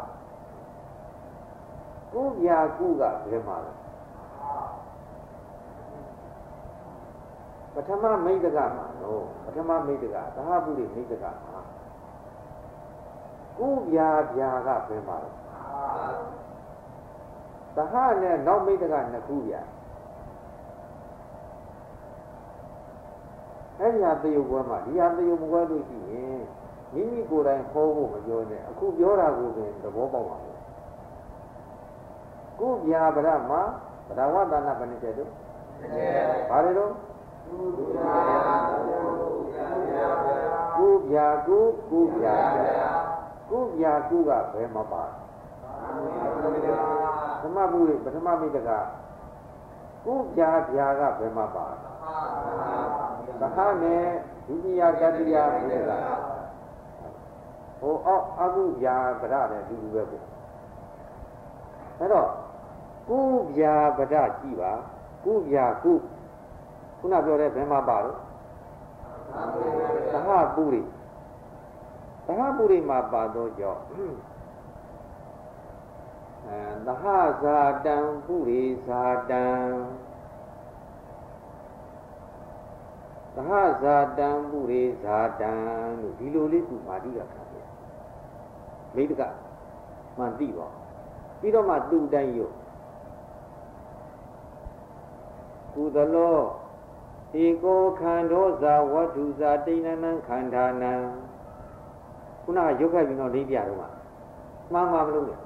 ကုဗျာကုကဘယ်မှာလဲပထမမိတ်တကမှာနော်ပထမမိတ်တကသဟပုရိမိတ်တကမှာကုဗျာဗျာကဘယ်မှာလဲသဟနဲ့နောက်မိတ်တကနှစ်ခုဗျာအဲ့ဒီဟာတယုတ်ပွဲမှာဒီဟာတယုတ်ပွဲလို့ရှိရင်မိမိကိုယ်တိုင်ဟောဖို့မပြောနဲ့အခုပြောတာကိုပင်သဘောပေါက်ပါဘူးကုဗျာပရမှာဗဒဝတနာဘယ်နှချက်တို့ဘာတွေတော့ကုဗျာကုဗျာကုဗျာကုကဘယ်မှာပါသမပုရိပထမမိတ္တကကုဗျာဗျာကဘယ်မှာပါသဟနဲ့ဒုတိယတတိယမိတ္တကဟိုအကုဗျာပဒနဲ့အတူတူပဲပေါ့အဲ့တော့ကုဗျာပဒကြည့်ပါကုဗျာကုခုနပြောတဲ့ဘယ်မှာပါလို့သဟပုရိမှာပါတော့ကြောင့်သဟဇာတံပုရိဇာတံဟဇာတံပုရိဇာတံလို့ဒီလိုလေးသူပါဠိကခံတယ်မိတ္တကမှန်သိပါပြီးတော့မှသူ့တိုင်းရုပ်ကုသလောဧကောခန္ဓောဇာဝတ္ထုဇာတိဏ္ဏံခန္ဓာနံခုနကရုပ်ခိုက်ပြီးတော့လေးပြတော့မှန်ပါမလို့လေ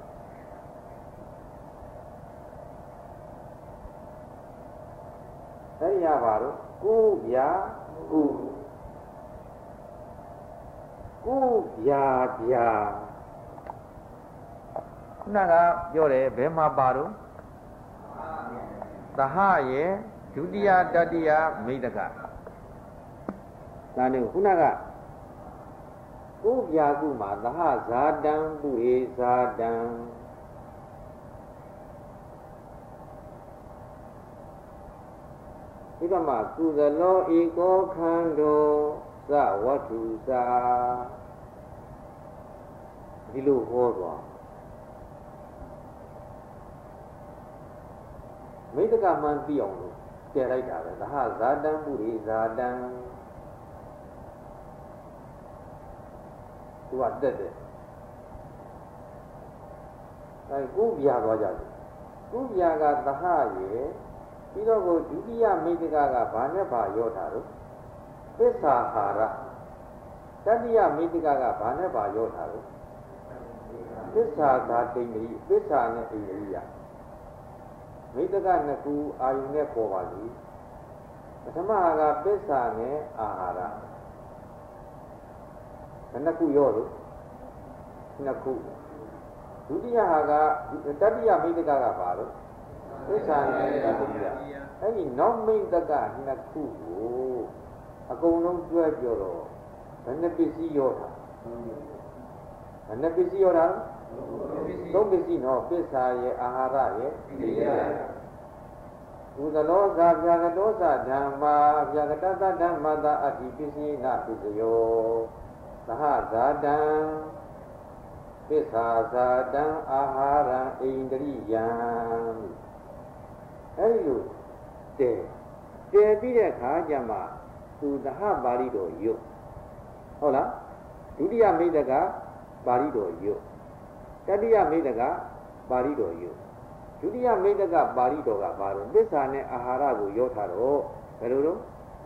အဲ့ရပါတော့ကုဗျာကုဗျာဗျာခုနကပြောတယ်ဘယ်မှာပါတော့သဟရဲ့ဒုတိယတတိယမိတ္တကဒါနဲ့ခုနကကုဗျာကုမှာသဟဇာတံပုရိဇာတံဒီကမှာကုသလောဧကောခန္ဓောသဝတ္ထုသာဒီလိုဟောသွားမိတ္တကမှန်သိအောင်လို့ကျဲလိုက်တာပဲသဟဇာတံပုရိဇာတံသူကတက်တယ်အဲကုဗျာသွားကြတယ်ကုဗျာကသဟရဲ့ပြီးတော့ကိုဒုတိယမိတ္တကဘာနဲ့ဘာရောတာတော့သစ္စာဟာရတတိယမိတ္တကဘာနဲ့ဘာရောတာတော့သစ္စာသာတိန္ဒိသစ္စာနဲ့ဣန္ဒိယမိတ္တကနှစ်ခုအာယုနဲ့ပေါ်ပါလိပထမကသစ္စာနဲ့အာဟာရနှစ်ခုရောလို့နှစ်ခုဒုတိယဟာကတတိယမိတ္တကဘာလို့သစ္စာနဲ့တတိယအဲ့ဒီနောက်မိတ္တကနှစ်ခုကိုအကုန်လုံးတွဲပြောတော့ဘယ်နှပစ္စည်းရောတာဘယ်နှပစ္စည်းရောတာသုံးပစ္စည်းနော်သစ္စာရဲ့အာဟာရရဲ့ဣန္ဒိယကုသလောဇာဗျာကတောဇဓမ္မာဗျာကတသဓမ္မတာအတ္တိပစ္စည်းနာပစ္စယောသဟဇာတံသစ္စာဇာတံအာဟာရံဣန္ဒရိယံအဲ့ဒီလိုတဲပြီးတဲ့အခါကျမှသူသဟပါဠိတော်ယုတ်ဟုတ်လားဒုတိယမိတ္တကပါဠိတော်ယုတ်တတိယမိတ္တကပါဠိတော်ယုတ်ဒုတိယမိတ္တကပါဠိတော်ကဘာလို့သစ္စာနဲ့အာဟာရကိုရောထားတော့ဘယ်လိုတော့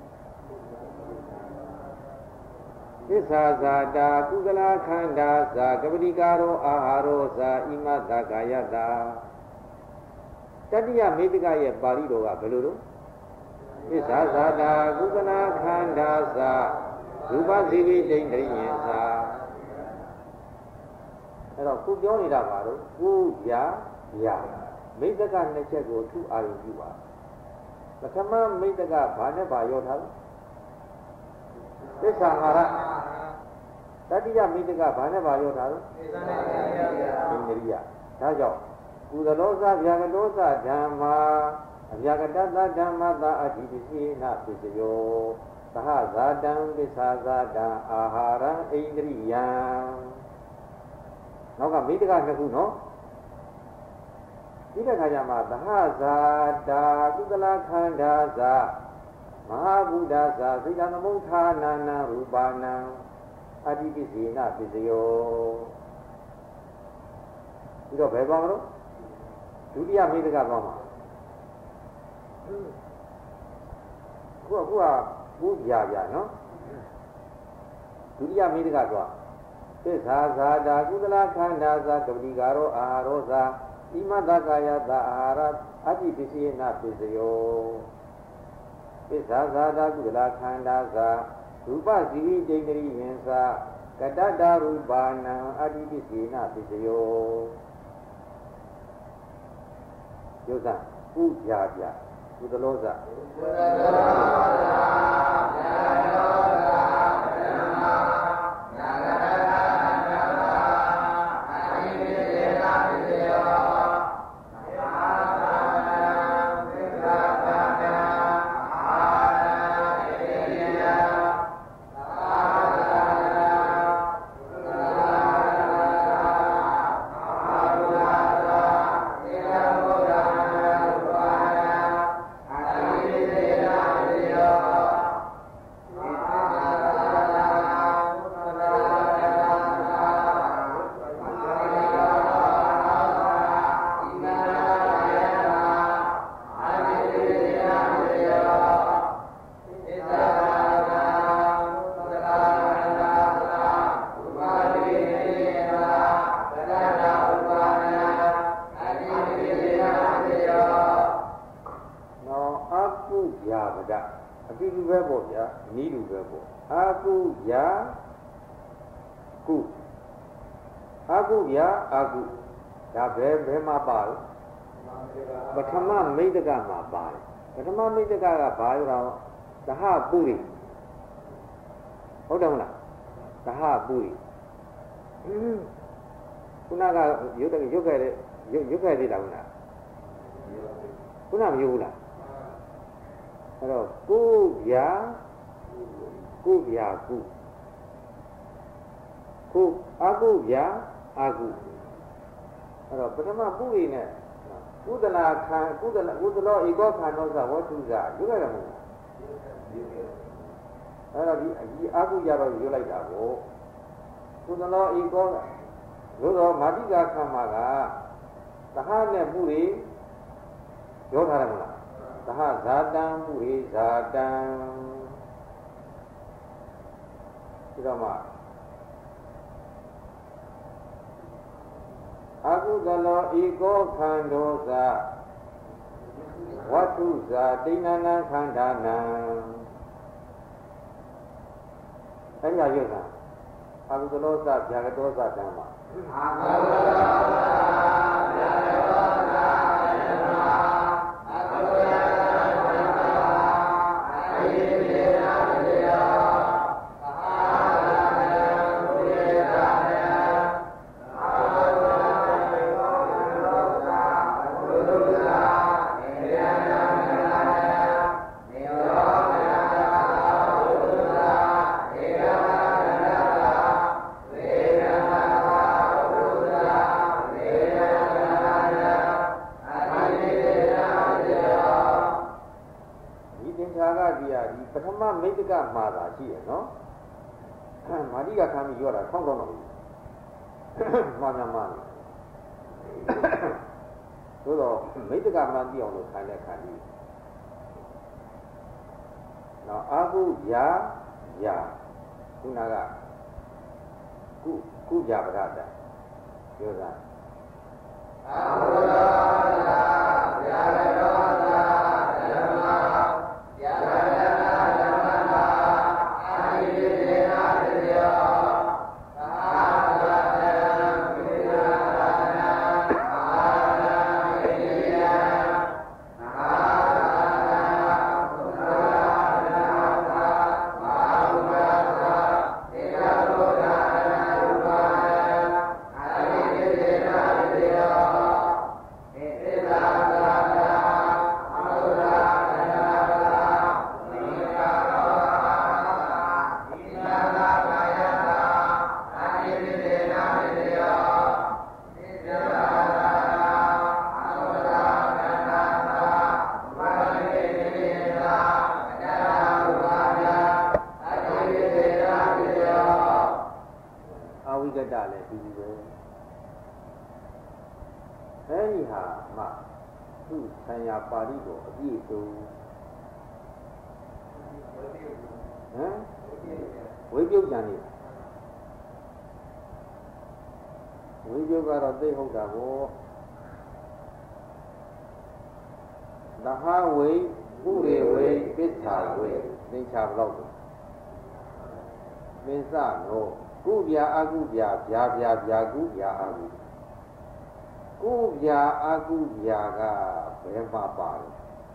သစ္စာဇာတာကုသလခန္ဓာဇာကပတိကာရောအာဟာရောဇာဣမတကာယတာတတိယမိတ္တကရဲ့ပါဠိတော်ကဘယ်လိုတော့သစ္စာဇာတာကုသလခန္ဓာဇာရူပဇီဝိတိန္ဒိယံဇာအဲ့တော့ခုပြောနေတာပါတော့ကုဗျာဗျာမိတ္တကနှစ်ချက်ကိုထုအာရုံပြုပါပထမမိတ္တကဘာနဲ့ဘာရောထားလဲသစ္စာဟာရတတိယမိတ္တကဘာနဲ့ဘာရောထားလဲသစ္စာနဲ့ဣန္ဒိယဒါကြောင့်ကုသလောဇဗျာကတောဇဓမ္မာအဗျာကတသဓမ္မတာအတ္တိပစ္စေနပစ္စယောသဟဇာတံသစ္စာဇာတံအာဟာရံဣန္ဒရိယံနောက်ကမိတ္တကနှစ်ခုနော်ဒီတဲ့ခါကျမှသဟဇာတာကုသလခန္ဓာဇာမဟာဗုဒ္ဓဇာစိတ္တသမုဋ္ဌာနာနံရူပါဏံအတ္တိပစ္စေနပစ္စယောပြီးတော့ဘယ်ပါမလို့ဒုတိယမိတ္တကပါမှာခုကဘူးပြနော်ဒုတိယမိတ္တကတော့သစ္စာဇာတာကုသလခန္ဓာဇာကပတိကာရောအာဟာရောဇာဣမတကာယတာအာဟာရအတ္တိပစ္စေနပစ္စယောသစ္စာဇာတာကုသလခန္ဓာဇာရူပဇီဝိတိန္ဒရိယံဇာကတတ္တရူပါဏံအတ္တိပစ္စေနပစ္စယောယုဇကုဗျာဗျာကုသလောဇကုသလောဇဗျာလောဇဓမ္မာနာဂရတဓမ္မာအတ္တိပစ္စေနပစ္စယောရာပဒအတူတူပဲပေါ့ဗျာနီးတူပဲပေါ့အာကုရာကုအာကုရာအာကုဒါဘယ်မှာပါလဲပထမမိတ်တကမှာပါတယ်ပထမမိတ်တကကဘာလို့လဲသဟပုရိဟုတ်တယ်မလားသဟပုရိခုနကရုပ်ခဲ့တဲ့ရုပ်ခဲ့သေးတာခုနမရုပ်ဘူးလားအဲ့တော့ကုဗျာကုအာကုဗျာအာကုအဲ့တော့ပထမပုရိနဲ့ကုသလာခံကုသလောဧကောခန္ဓောဝတ္ထုဇရုပ်ရတယ်မဟုတ်အဲ့တော့ဒီအာကုကြတော့ရုပ်လိုက်တာကိုကုသလောဧကောလို့တော့မာတိကာခံမှာကသဟနဲ့ပုရိပြောထားတယ်မလားသဟဇာတံပုရိဇာတံဒီတော့မှအကုသလောဧကောခန္ဓောသဝတ္ထုဇာတိဏနံခန္ဓာနံအဲ့ဒီရုပ်တာအကုသလောသဗျာကတောသတံမှာအကုသလောသဗျာကတောသတံမှာအကုသလောမိတ်တကမှာတာရှိရနော်မာတိကခံပြီးရောတာဆောင်းတော့ဘူးမှားသို့တော့မိတ်တကမှန်သိအောင်လို့ခံတဲ့ခံပြီးနော်အာဟုယာခုနကကုကြပဒတာပြောတာအာဟုယာရောတာဓမ္မယာပါဠိတော်အပြည့်စုံဝိပြုတ်ကြံနေဝိပြုတ်ကတော့သိဟုတ်တာကိုသဟဝိပုရိဝိပစ္စာဝိသင်္ချာဘလောက်သင်္စနောကုဗျာအကုဗျာဗျာကုဗျာအကုကုဗျာအကုဗျာကဘယ်မှာပါလဲ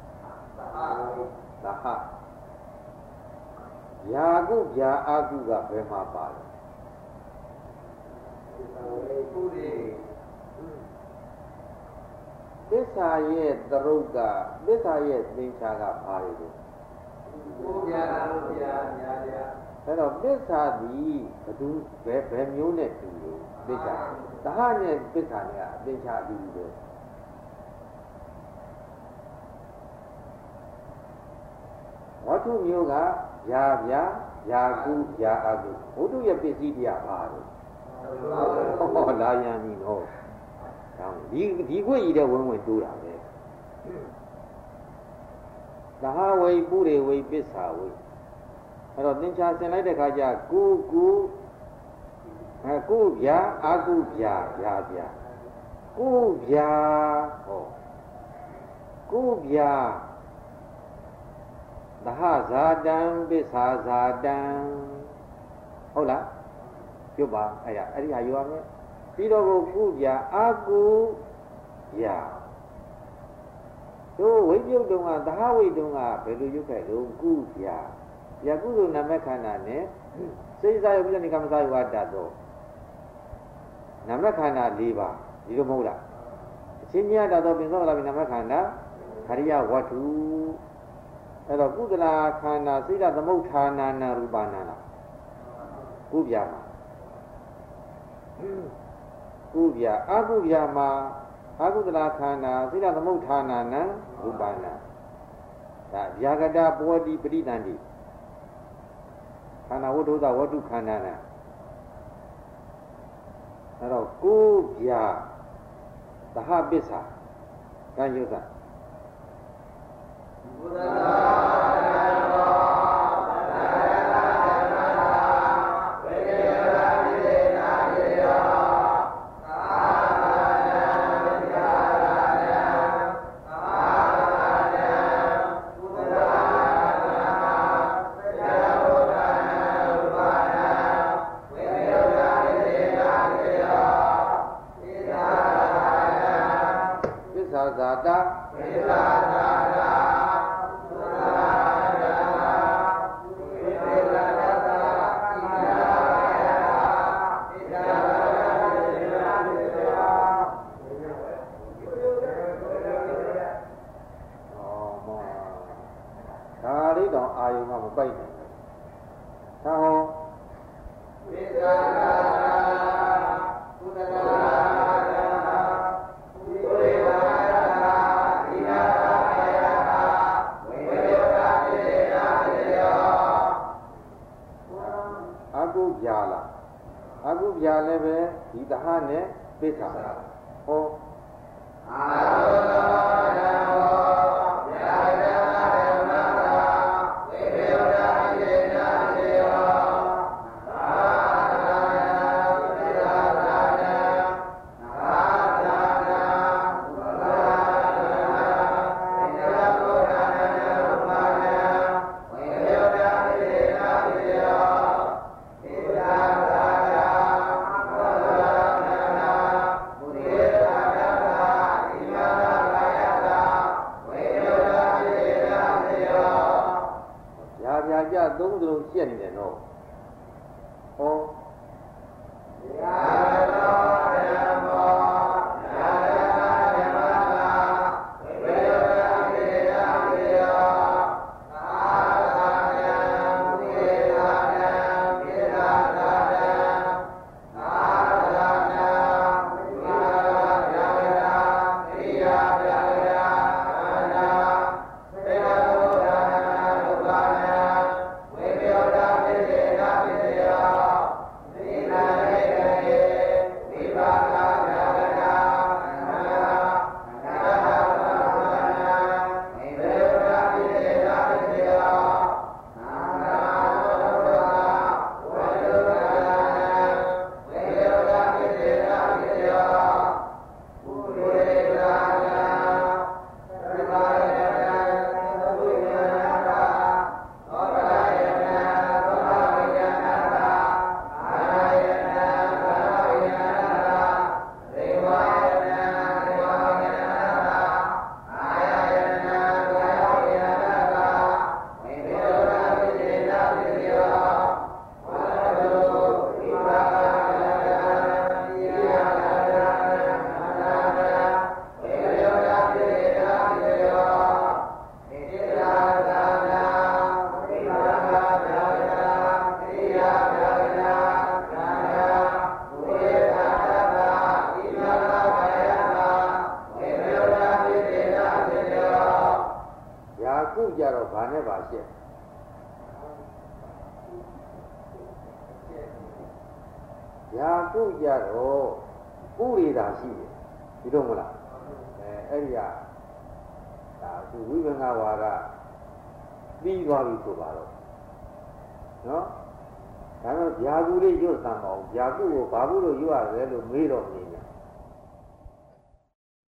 သဟဗျာကုဗျာအကုကဘယ်မှာပါလဲသစ္စာရဲ့သရုပ်ကသစ္စာရဲ့သင်္ချာကဘာလဲလဲကုဗျာအကုဗျာအဲ့တော့သစ္စာသည်ဘယ်မျိုးနဲ့တူလို့သစ္စာသဟနဲ့သစ္စာနဲ့အသင်္ချာအတူတူပဲဝတ္ထုမျိုးကယာကုယာအကုဝတ္ထုရဲ့ပစ္စည်းတရားပါလို့ဟောလာရန်ပြီတော့ဒီခွေကြီးတဲ့ဝင်တိုးတာပဲသဟဝိပုရိဝိပစ္စာဝိအဲ့တော့သင်္ချာဆင်လိုက်တဲ့ခါကျကုဗျာအကုဗျာကုဗျာဟောကုဗျာသဟဇာတံပစ္ဆာဇာတံဟုတ်လားပြုတ်ပါအဲ့ဒါယူရမယ်ပြီးတော့ကိုကုပြအာကုပြတို့ဝိပယုတ်တုံးကသဟဝိတုံးကဘယ်လိုရုပ်ခဲ့လို့ကုပြယကုသိုလ်နာမခန္ဓာနဲ့စိတ်စားရုပ်ပြနိကမ္မစာဝါဒတော့နာမခန္ဓာ၄ပါးဒီလိုမဟုတ်လားအချင်းကြီးရတော့ပင်စောလာပြီနာမခန္ဓာခရိယဝတ္ထုအဲ့တော့ကုသလခန္ဓာစိတ္တသမုဋ္ဌာနာနာရူပနာနာကုပြမှာကုပြအကုပြမှာအကုသလခန္ဓာစိတ္တသမုဋ္ဌာနာနာရူပနာဒါဗျာဂတပောတိပရိတန္တိခန္ဓာဝတ္ထုသဝတ္ထုခန္ဓာနာအဲ့တော့ကုပြသဟပစ္စာကံယုသဘုလို့ရွရတယ်လို့မေးတော့နေ